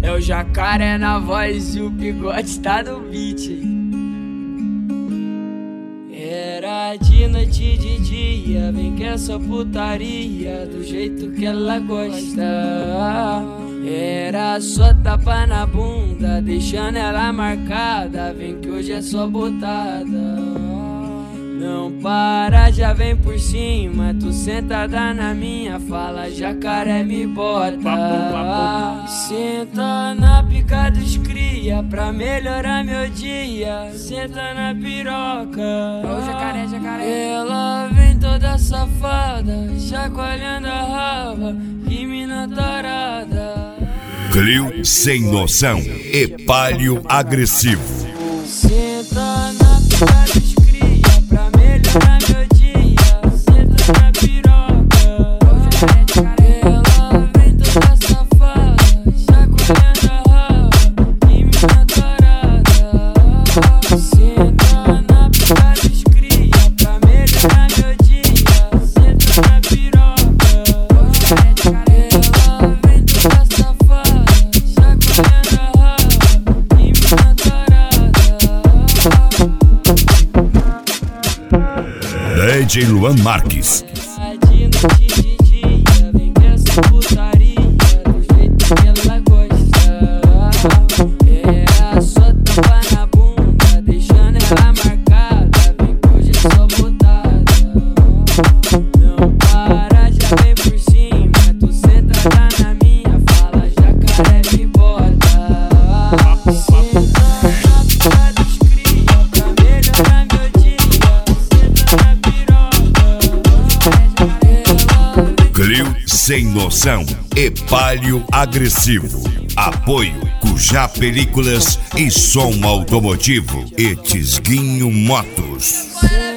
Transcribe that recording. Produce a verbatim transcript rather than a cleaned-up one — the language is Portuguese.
É o jacaré na voz e o bigode tá no beat. Era de noite de dia, vem que é só putaria, do jeito que ela gosta. Era só tapa na bunda, deixando ela marcada, vem que hoje é só botada. Não para, já vem por cima, tu sentada na minha fala, jacaré me bota. Senta na pica dos cria, pra melhorar meu dia, senta na piroca. Ô jacaré, jacaré. Ela vem toda safada, chacoalhando a raba, que mina tarada. Clio sem noção e palio agressivo. Senta na pica dos cria, pra melhorar meu dia, senta na piroca. Ela vem toda safada, chacoalhando a raba, que mina tarada. Senta na pica dos cria, pra melhorar meu dia, senta na piroca. Ela vem toda safada, chacoalhando a raba, que mina tarada. D J Luan Marques. De noite de dia, vem que essa putaria, do jeito que ela gosta. É só tapa na bunda, deixando ela marcada, vem que hoje é só botada. Não para, já vem por cima, tu sentada na minha fala, jacaré me bota. Senta na pica dos cria, pra melhorar meu dia, senta na piroca. Clio sem noção e palio agressivo. Apoio Cujá Películas e Som Automotivo e Tisguinho Motos.